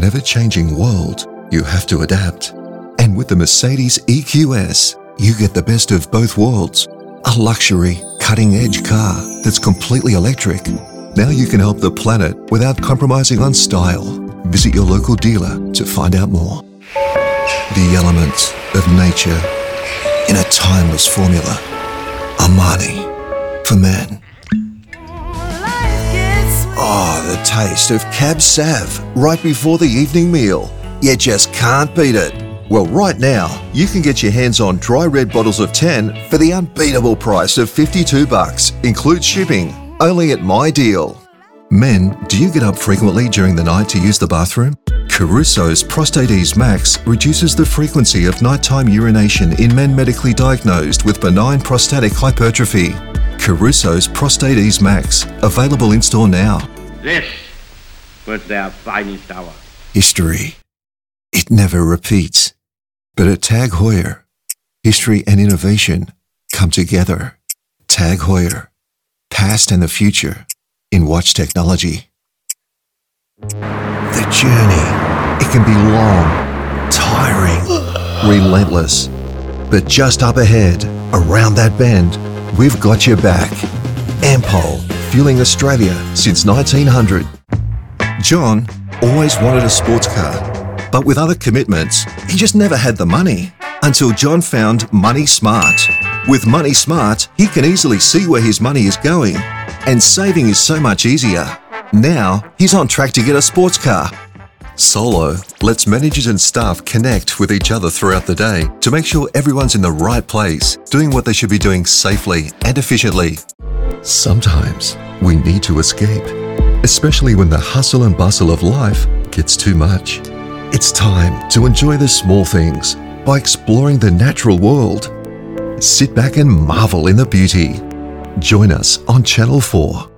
an ever-changing world, you have to adapt. And with the Mercedes EQS, you get the best of both worlds. A luxury, cutting-edge car that's completely electric. Now you can help the planet without compromising on style. Visit your local dealer to find out more. The elements of nature in a timeless formula. Armani for men. Oh, the taste of Cab Sav right before the evening meal. You just can't beat it. Well, right now, you can get your hands on dry red bottles of 10 for the unbeatable price of $52. Includes shipping, only at My Deal. Men, do you get up frequently during the night to use the bathroom? Caruso's Prostate Ease Max reduces the frequency of nighttime urination in men medically diagnosed with benign prostatic hypertrophy. Caruso's Prostate Ease Max, available in store now. This was their finest hour. History. It never repeats. But at Tag Heuer, history and innovation come together. Tag Heuer, past and the future in watch technology. The journey, it can be long, tiring, relentless. But just up ahead, around that bend, we've got your back. Ampol, fueling Australia since 1900. John always wanted a sports car. But with other commitments, he just never had the money. Until John found Money Smart. With Money Smart, he can easily see where his money is going. And saving is so much easier. Now, he's on track to get a sports car. Solo lets managers and staff connect with each other throughout the day to make sure everyone's in the right place, doing what they should be doing safely and efficiently. Sometimes we need to escape, especially when the hustle and bustle of life gets too much. It's time to enjoy the small things by exploring the natural world. Sit back and marvel in the beauty. Join us on Channel 4.